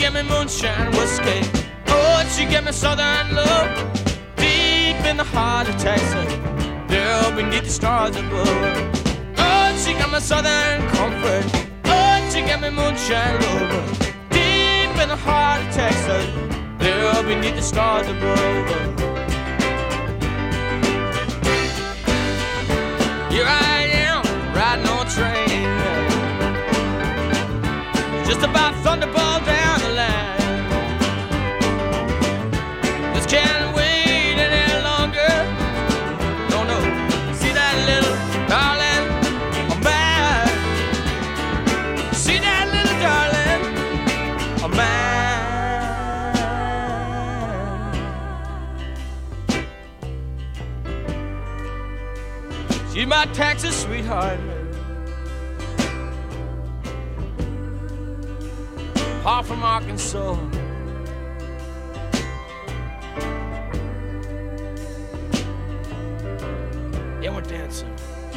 gave me moonshine whiskey. Oh, she gave me southern love. Deep in the heart of Texas, there beneath the stars above. Oh, she got me southern comfort. Oh, she gave me moonshine love. Deep in the heart of Texas, there beneath the stars above. Here I am, riding on a train, just about thunderball down the line. Just can't wait any longer. No, no, see that little darling of mine. See that little darling of mine. She's my Texas sweetheart, far from Arkansas. And we're dancing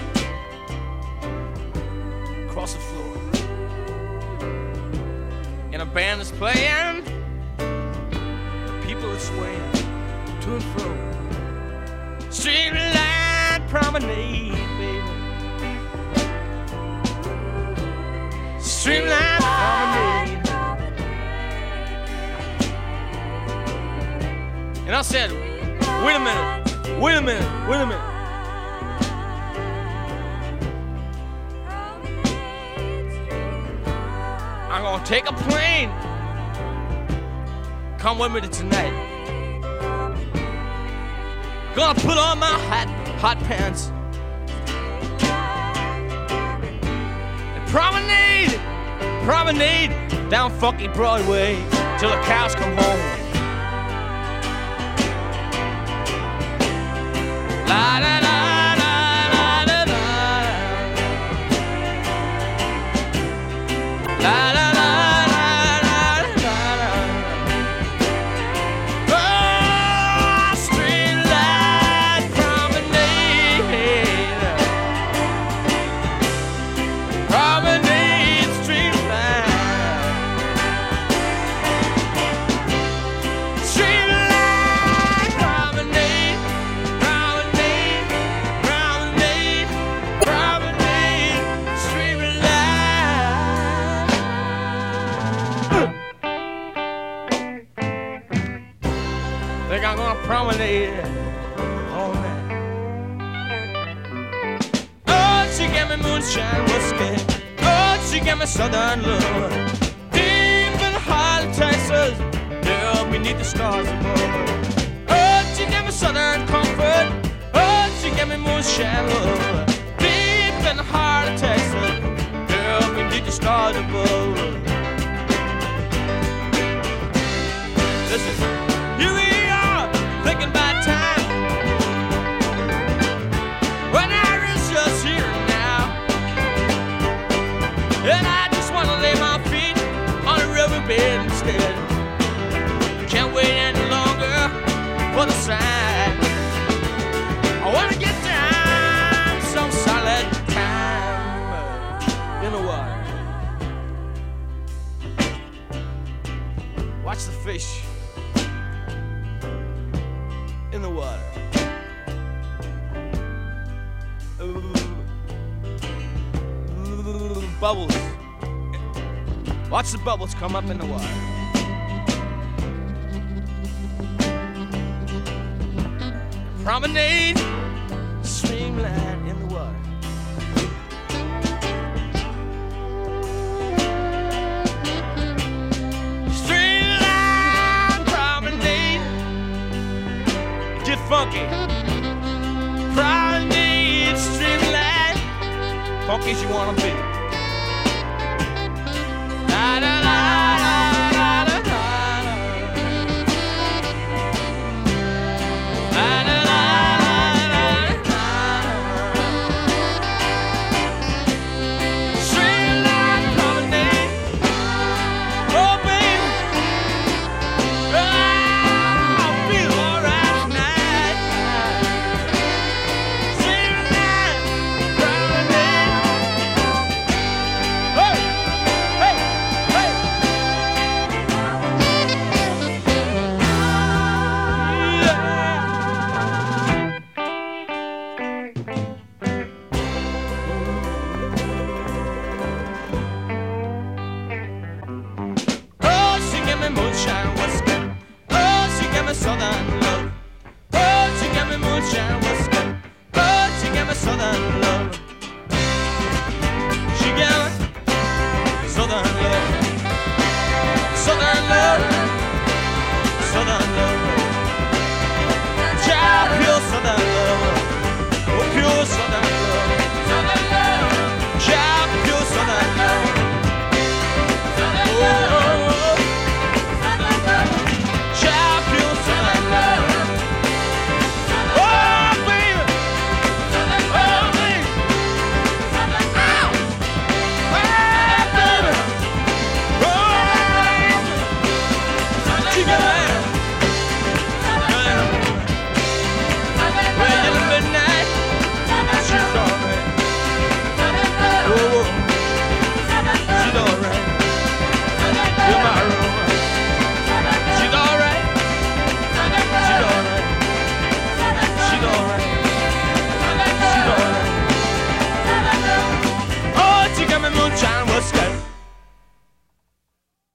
across the floor, and a band is playing. People are swaying to and fro. Streetlight promenade, baby. Streetlight promenade. And I said, wait a minute, wait a minute, wait a minute. I'm gonna take a plane. Come with me tonight. Gonna put on my hot pants and promenade down funky Broadway till the cows come home. La la la la la la la la la. Think I'm gonna promenade all night. Oh, she gave me moonshine whiskey. Oh, she gave me southern love. Deep in the heart of Texas, there beneath the stars above. Oh, she gave me southern comfort. Oh, she gave me moonshine love. Deep in the heart of Texas, there beneath the stars above. Listen, here we are, thinking about time when I is just here now, and I just want to lay my feet on a riverbed instead. Can't wait any longer for the sign. I want to get down some solid time in the water. Watch the fish in the water. Bubbles. Watch the bubbles come up in the water. Promenade, streamline in the water. Streamline promenade. Get funky. Promenade, streamline. Funky as you wanna be. La la la la la la la la la. Southern love, Southern love, Southern love.